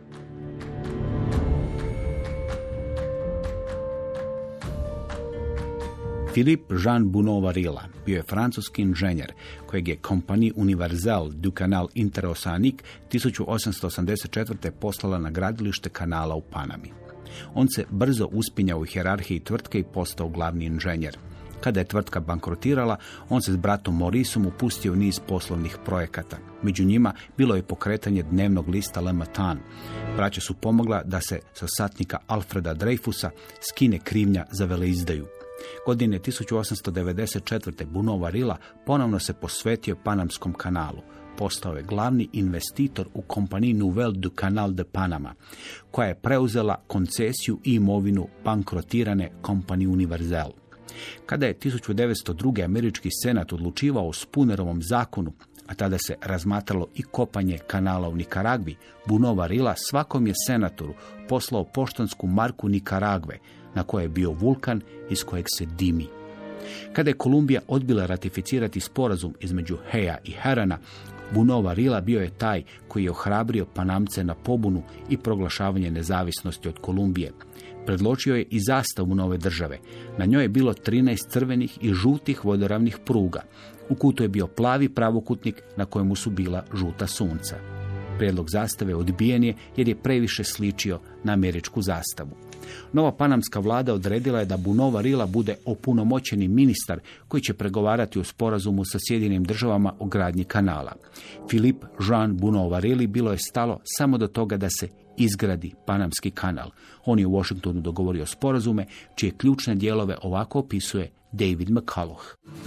Philippe Jean Bunau-Varilla bio je francuski inženjer kojeg je Compagnie Universelle du Canal Interoceanique 1884. poslala na gradilište kanala u Panami. On se brzo uspinjao u hijerarhiji tvrtke i postao glavni inženjer. Kada je tvrtka bankrotirala, on se s bratom Mauriceom upustio u niz poslovnih projekata. Među njima bilo je pokretanje dnevnog lista Le Matin. Braća su pomogla da se sa satnika Alfreda Dreyfusa skine krivnja za veleizdaju. Godine 1894. Bunau-Varilla ponovno se posvetio Panamskom kanalu. Postao je glavni investitor u Compagnie Nouvelle du Canal de Panama, koja je preuzela koncesiju i imovinu bankrotirane Compagnie Universelle. Kada je 1902. američki senat odlučivao o Spoonerovom zakonu, a tada se razmatralo i kopanje kanala u Nikaragvi, Bunau-Varilla svakom je senatoru poslao poštansku marku Nikaragve, na kojoj je bio vulkan iz kojeg se dimi. Kada je Kolumbija odbila ratificirati sporazum između Heja i Herana, Bunau-Varilla bio je taj koji je ohrabrio Panamce na pobunu i proglašavanje nezavisnosti od Kolumbije. Predložio je i zastavu nove države. Na njoj je bilo 13 crvenih i žutih vodoravnih pruga. U kutu je bio plavi pravokutnik na kojemu su bila žuta sunca. Prijedlog zastave odbijen je jer je previše sličio na američku zastavu. Nova panamska vlada odredila je da Bunau-Varilla bude opunomoćeni ministar koji će pregovarati o sporazumu sa Sjedinjenim Državama o gradnji kanala. Philippe Jean Bunau-Varilli bilo je stalo samo do toga da se izgradi Panamski kanal. On je u Washingtonu dogovorio sporazume čije ključne dijelove ovako opisuje David McCullough.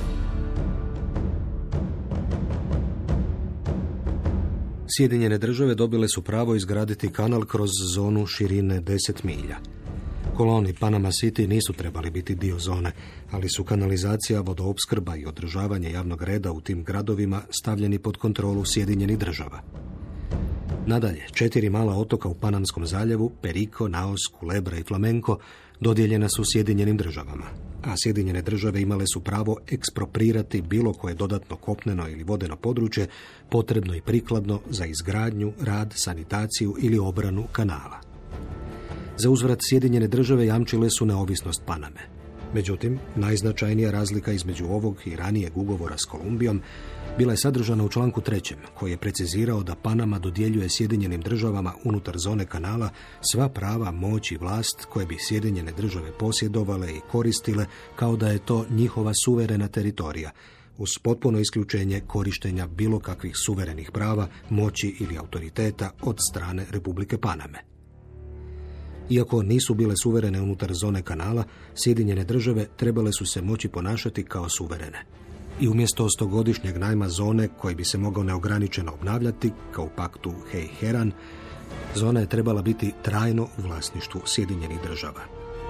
Sjedinjene Države dobile su pravo izgraditi kanal kroz zonu širine 10 milja. Colón i Panama City nisu trebali biti dio zone, ali su kanalizacija, vodoopskrba i održavanje javnog reda u tim gradovima stavljeni pod kontrolu Sjedinjenih Država. Nadalje, 4 mala otoka u Panamskom zaljevu, Perico, Naos, Culebra i Flamenco, dodijeljena su Sjedinjenim Državama, a Sjedinjene Države imale su pravo eksproprirati bilo koje dodatno kopneno ili vodeno područje potrebno i prikladno za izgradnju, rad, sanitaciju ili obranu kanala. Za uzvrat Sjedinjene Države jamčile su neovisnost Paname. Međutim, najznačajnija razlika između ovog i ranijeg ugovora s Kolumbijom bila je sadržana u članku 3. koji je precizirao da Panama dodjeljuje Sjedinjenim Državama unutar zone kanala sva prava, moć i vlast koje bi Sjedinjene Države posjedovale i koristile kao da je to njihova suverena teritorija, uz potpuno isključenje korištenja bilo kakvih suverenih prava, moći ili autoriteta od strane Republike Paname. Iako nisu bile suverene unutar zone kanala, Sjedinjene Države trebale su se moći ponašati kao suverene. I umjesto 100-godišnjeg najma zone koji bi se mogao neograničeno obnavljati, kao u paktu Hej-Heran, zona je trebala biti trajno u vlasništvu Sjedinjenih Država.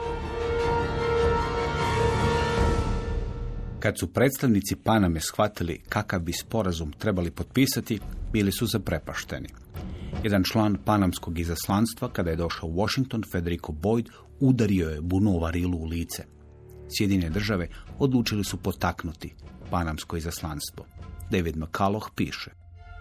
Kad su predstavnici Paname shvatili kakav bi sporazum trebali potpisati, bili su zaprepašteni. Jedan član panamskog izaslanstva, kada je došao u Washington, Federico Boyd, udario je Bunau-Varillu u lice. Sjedinjene Države odlučili su potaknuti panamsko izaslanstvo. David McCullough piše.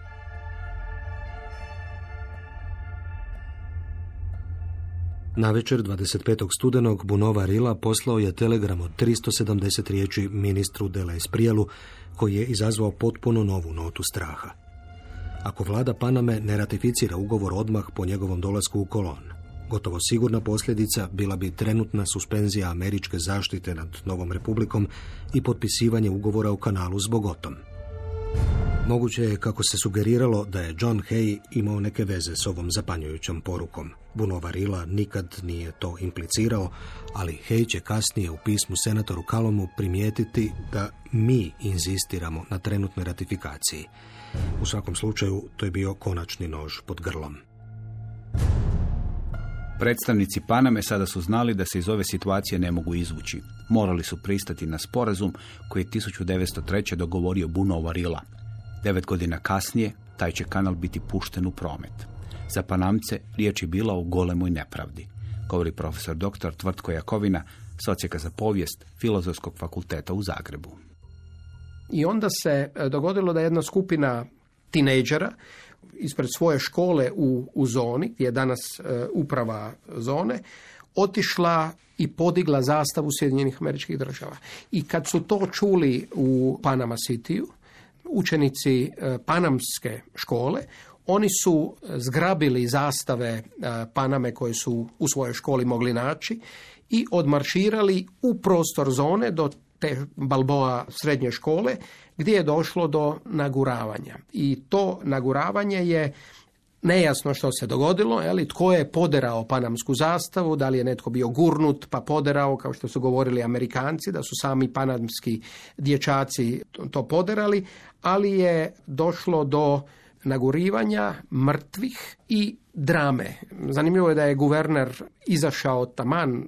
Navečer 25. studenog Bunau-Varilla poslao je telegram od 370 riječi ministru de la Esprielu, koji je izazvao potpuno novu notu straha. Ako vlada Paname ne ratificira ugovor odmah po njegovom dolasku u Colón, gotovo sigurna posljedica bila bi trenutna suspenzija američke zaštite nad Novom Republikom i potpisivanje ugovora o kanalu s Bogotom. Moguće je, kako se sugeriralo, da je John Hay imao neke veze s ovom zapanjujućom porukom. Bunovarila nikad nije to implicirao, ali Hay će kasnije u pismu senatoru Calloumu primijetiti da mi inzistiramo na trenutnoj ratifikaciji. U svakom slučaju, to je bio konačni nož pod grlom. Predstavnici Paname sada su znali da se iz ove situacije ne mogu izvući. Morali su pristati na sporazum koji je 1903. dogovorio Bunovarila. 9 godina kasnije taj će kanal biti pušten u promet. Za Panamce riječ je bila o golemoj nepravdi, govori profesor dr. Tvrtko Jakovina s Odsjeka za povijest Filozofskog fakulteta u Zagrebu. I onda se dogodilo da jedna skupina tinejdžera ispred svoje škole u zoni, gdje je danas uprava zone, otišla i podigla zastavu Sjedinjenih Američkih Država. I kad su to čuli u Panama Cityu, učenici panamske škole, oni su zgrabili zastave Paname koje su u svojoj školi mogli naći i odmarširali u prostor zone do te Balboa srednje škole, gdje je došlo do naguravanja. I to naguravanje je nejasno što se dogodilo, tko je poderao panamsku zastavu, da li je netko bio gurnut pa poderao, kao što su govorili Amerikanci, da su sami panamski dječaci to poderali, ali je došlo do nagurivanja, mrtvih i drame. Zanimljivo je da je guverner izašao taman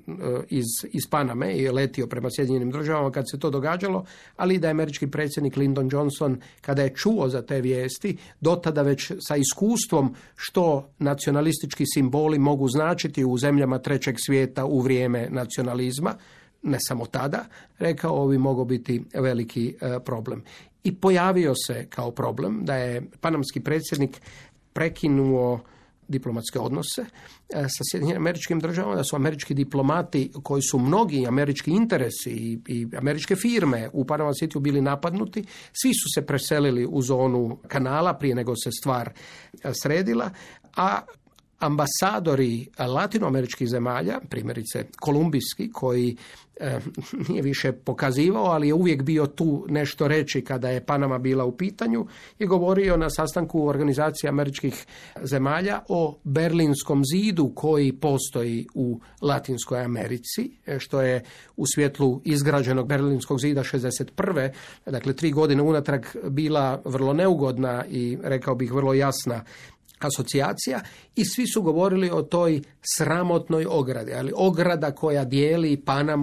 iz Paname i letio prema Sjedinjenim Državama kad se to događalo, ali da je američki predsjednik Lyndon Johnson, kada je čuo za te vijesti, dotada već sa iskustvom što nacionalistički simboli mogu značiti u zemljama trećeg svijeta u vrijeme nacionalizma, ne samo tada, rekao ovo bi mogao biti veliki problem. I pojavio se kao problem da je panamski predsjednik prekinuo diplomatske odnose sa Sjedinjenim Američkim Državama, da su američki diplomati, koji su mnogi američki interesi i američke firme u Panama Cityu bili napadnuti, svi su se preselili u zonu kanala prije nego se stvar sredila, a ambasadori latinoameričkih zemalja, primjerice kolumbijski, koji nije više pokazivao, ali je uvijek bio tu nešto reći kada je Panama bila u pitanju, je govorio na sastanku Organizacije američkih zemalja o Berlinskom zidu koji postoji u Latinskoj Americi, što je u svjetlu izgrađenog Berlinskog zida 61. Dakle 3 godine unatrag bila vrlo neugodna i rekao bih vrlo jasna asocijacija, i svi su govorili o toj sramotnoj ogradi, ali ograda koja dijeli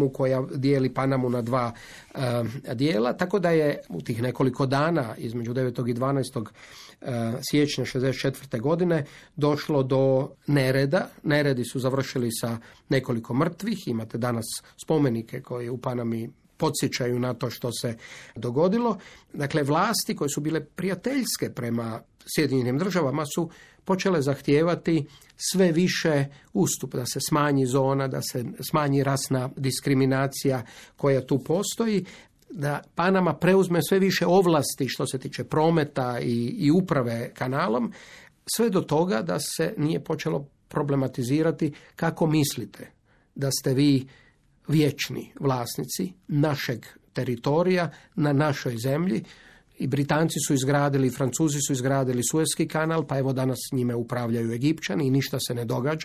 Panamu na dva dijela, tako da je u tih nekoliko dana između 9. i 12. Siječnja 64. godine došlo do nereda. Neredi su završili sa nekoliko mrtvih. Imate danas spomenike koji u Panami podsjećaju na to što se dogodilo. Dakle, vlasti koje su bile prijateljske prema Sjedinjenim Državama su počele zahtijevati sve više ustup, da se smanji zona, da se smanji rasna diskriminacija koja tu postoji, da Panama preuzme sve više ovlasti što se tiče prometa i uprave kanalom, sve do toga da se nije počelo problematizirati kako mislite da ste vi vječni vlasnici našeg teritorija na našoj zemlji. I Britanci su izgradili, Francuzi su izgradili Suezki kanal, pa evo danas njime upravljaju Egipćani i ništa se ne događa.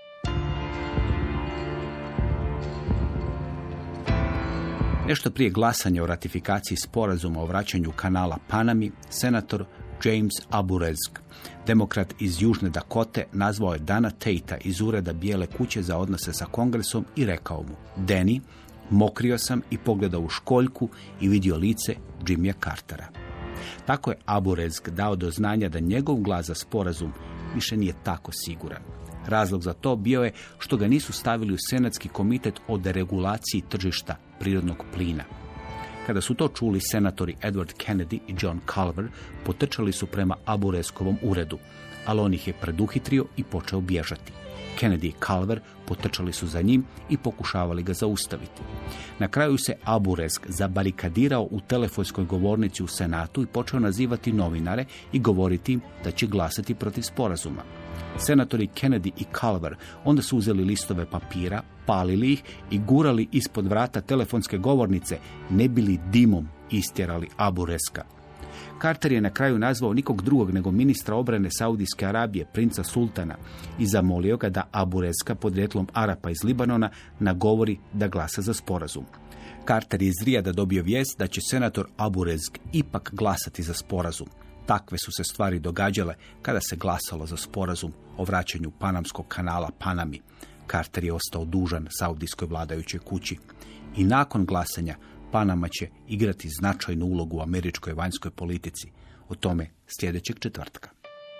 Nešto prije glasanja o ratifikaciji sporazuma o vraćanju kanala Panami, senator James Aburezg, demokrat iz Južne Dakote, nazvao je Dana Tatea iz ureda Bijele kuće za odnose sa Kongresom i rekao mu: Danny, mokrio sam i pogledao u školjku i vidio lice Jimmya Cartera. Tako je Aburezg dao do znanja da njegov glas za sporazum više nije tako siguran. Razlog za to bio je što ga nisu stavili u Senatski komitet o deregulaciji tržišta prirodnog plina. Kada su to čuli, senatori Edward Kennedy i John Culver potrčali su prema Aburezgovom uredu, ali on ih je preduhitrio i počeo bježati. Kennedy i Culver potrčali su za njim i pokušavali ga zaustaviti. Na kraju se Aburezg zabarikadirao u telefonskoj govornici u Senatu i počeo nazivati novinare i govoriti im da će glasati protiv sporazuma. Senatori Kennedy i Culver onda su uzeli listove papira, palili ih i gurali ispod vrata telefonske govornice, ne bili dimom istjerali Aburezga. Carter je na kraju nazvao nikog drugog nego ministra obrane Saudijske Arabije, princa Sultana, i zamolio ga da Abu Rezka, podrijetlom Arapa iz Libanona, nagovori da glasa za sporazum. Carter je iz Rijada dobio vijest da će senator Abu Rezk ipak glasati za sporazum. Takve su se stvari događale kada se glasalo za sporazum o vraćanju Panamskog kanala Panami. Carter je ostao dužan saudijskoj vladajućoj kući. I nakon glasanja Panama će igrati značajnu ulogu u američkoj vanjskoj politici. O tome sljedećeg četvrtka.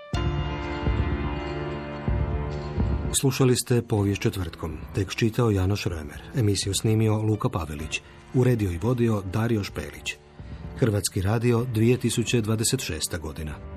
Slušali ste Povijest četvrtkom. Tekst čitao Janoš Römer. Emisiju snimio Luka Pavelić. Uredio i vodio Dario Špelić. Hrvatski radio 2026. godina.